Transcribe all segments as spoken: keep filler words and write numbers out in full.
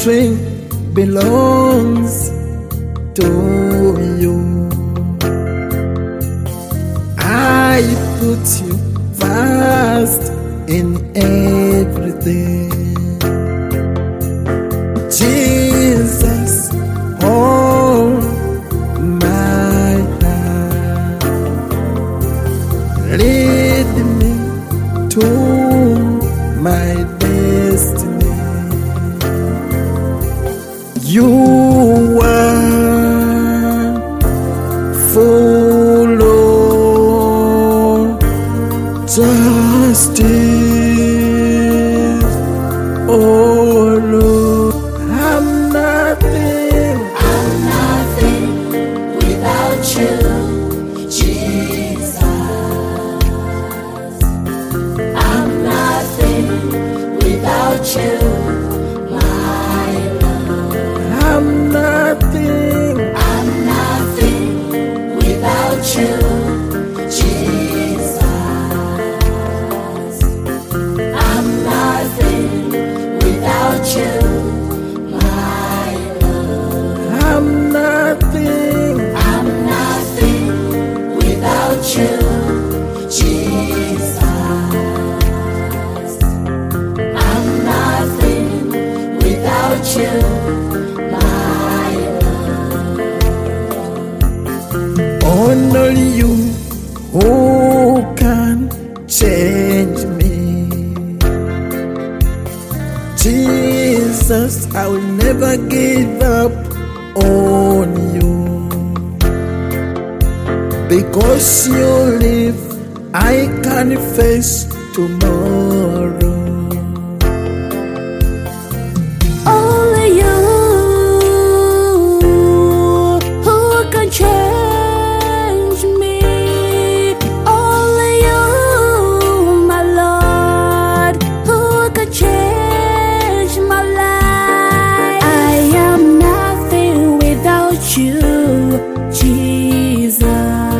victory belongs to you. I put you first in everything. Jesus, hold my hand, lead me to my destiny. You are full of justice, oh Lord. I'm nothing, I'm nothing without you, Jesus. I'm nothing without you, my Lord. I'm nothing, I'm nothing without you, Jesus. I'm nothing without you, my Lord. I'm nothing, I'm nothing without you, Jesus. I'm nothing without you, my Lord. only you who can change me. Jesus, I will never give up on you. Because you live, I can face tomorrow. Only you who can change me. Only you, my Lord, who can change my life. I am nothing without you, Jesus.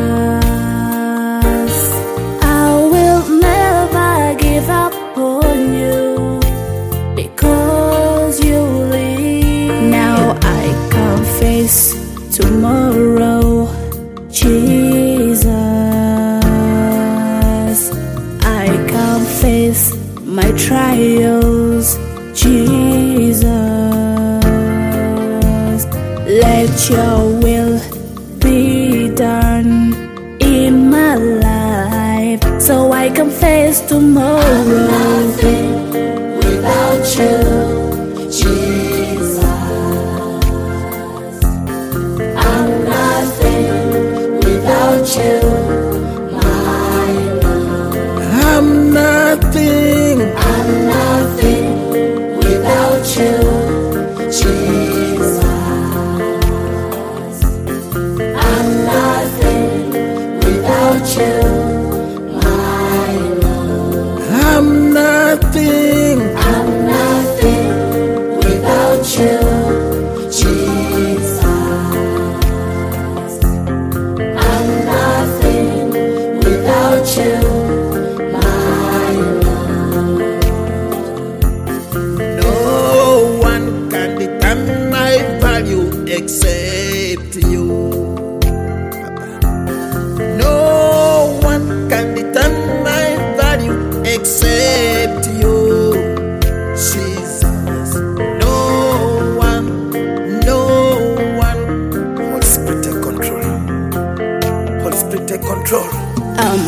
I will never give up on you, because you live. Now I can face tomorrow, Jesus. I can face my trials, Jesus. Let your will be done in my life, so I can face tomorrow. I'm nothing without you, Jesus. I'm nothing without you, my Lord. I'm nothing, I'm nothing without you, Jesus. I'm nothing without you, my Lord. I'm nothing, I'm nothing without you, Jesus. I'm nothing without you, my Lord. no one can determine my value except you. No one can determine my value except you, Jesus. No one, no one. Holy Spirit, take control. Holy Spirit, take control. I'm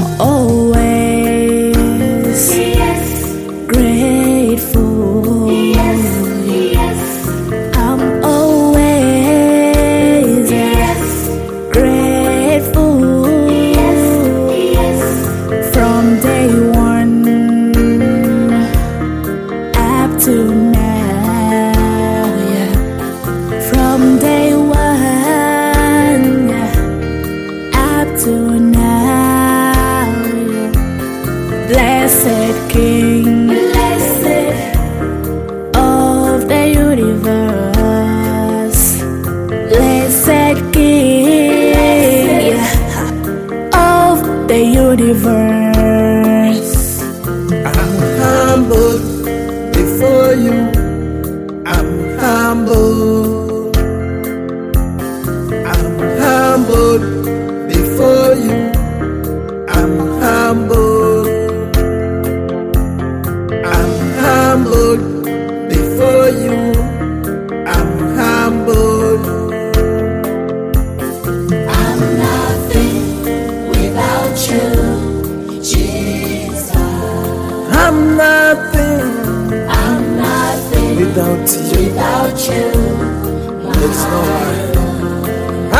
always Yes, grateful. yes, yes, I'm always yes, grateful. yes, yes. From day one up to now, yeah. From day one, yeah, up to now, yeah. Blessed King, Blessed of the universe, blessed King, yeah, of the universe. I'm humble before you. I'm humble.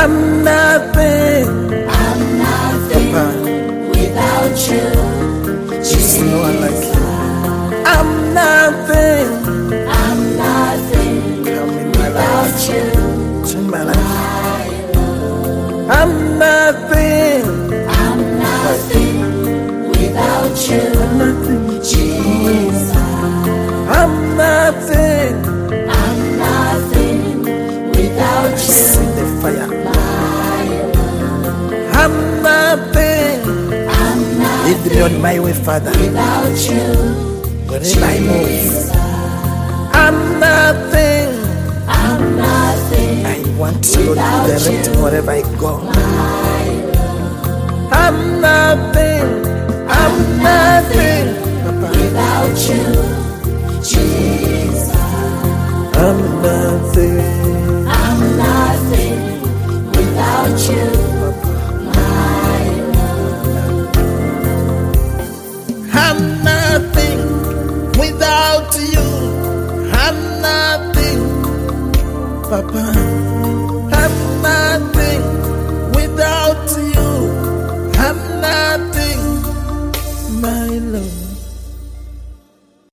I'm nothing. I'm nothing Papa, without you. there's no one like you. I'm nothing. I'm nothing Come in my without life. you. Change my life. I'm nothing. I'm nothing without you. Nothing. Jesus, I'm nothing. I'm nothing without you. See the fire. I'm nothing. I'm Lead me on my way, Father. without you. Wherever I move, I'm nothing. I'm nothing I want you to direct me wherever I go. I'm nothing. I'm nothing. Papa, without you. Jesus, I'm nothing. I'm nothing without you. I'm nothing without you. I'm nothing. Papa,